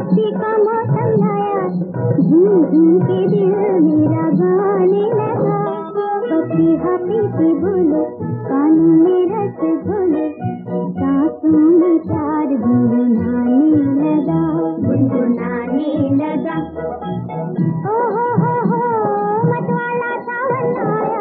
मस्ती का मौसम लाया, झूम झूम के दिल मेरा गाने लगा। पपीहा पीती बोले, कानों में रस घोले, सांसों में प्यार गुनगुनाने लगा, गुनगुनाने लगा। ओ हो, मतवाला सावन आया।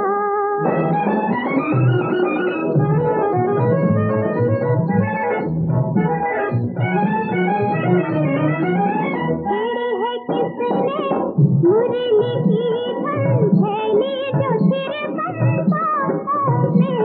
छेड़ी है किसने मुरली की धन, थैली जो सिर पर बाहों में,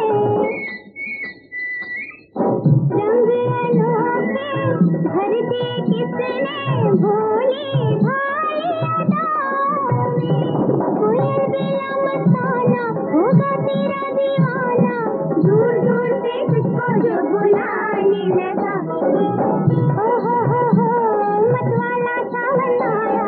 रंग अनोखे भर दे किसने भोली भाली अदाओं में। कोयल बेला मस्ताना होगा तेरा दीवाना, दूर दूर से तुझको जो बुलाने लगा। ओ हो, मतवाला सावन आया।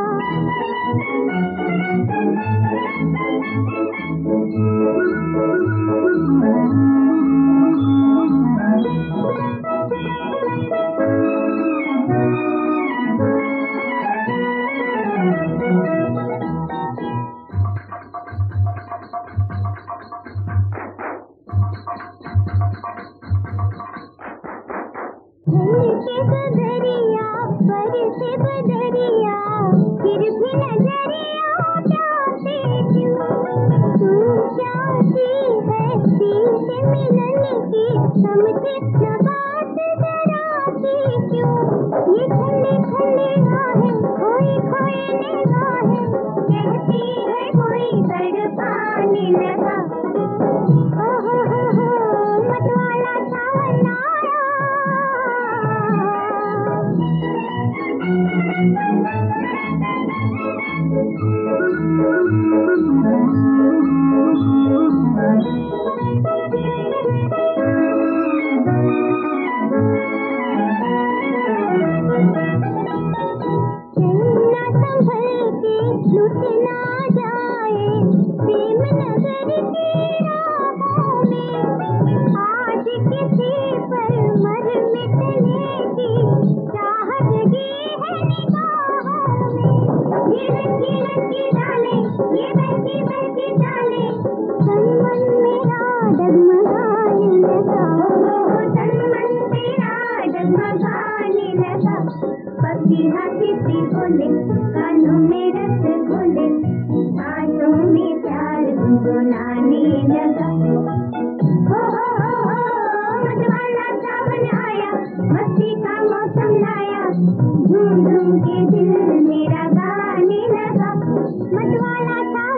के बदरिया बरसे बदरिया, फिर भी नजरिया प्यासे क्यों। तू चाहती है दिल से मिलने की, समझे न बात जरा सी क्यों। ये ठंडे ठंडे आहें खोई खोई निगाहें, कहती है कोई तड़पाने लगा। ओ हो, मतवाला सावन आया। चलना संभल के लुट ना जाए प्रेम नगर की राहों में, आज किसी पर मर मिटने की चाह जगी है निगाहों में। ये लड़की लड़की डाले, ये बहकी बहकी चाले, तन मन मेरा डगमगाने लगा। तन मन मेरा डगमगाने लगा। पपीहा पीती बोले, कानों में रस घोले, सांसों में प्यार गुनगुनाने लगा। हो, मतवाला सावन आया, मस्ती का मौसम लाया, झूम झूम के दिल मेरा गाने लगा। मतवाला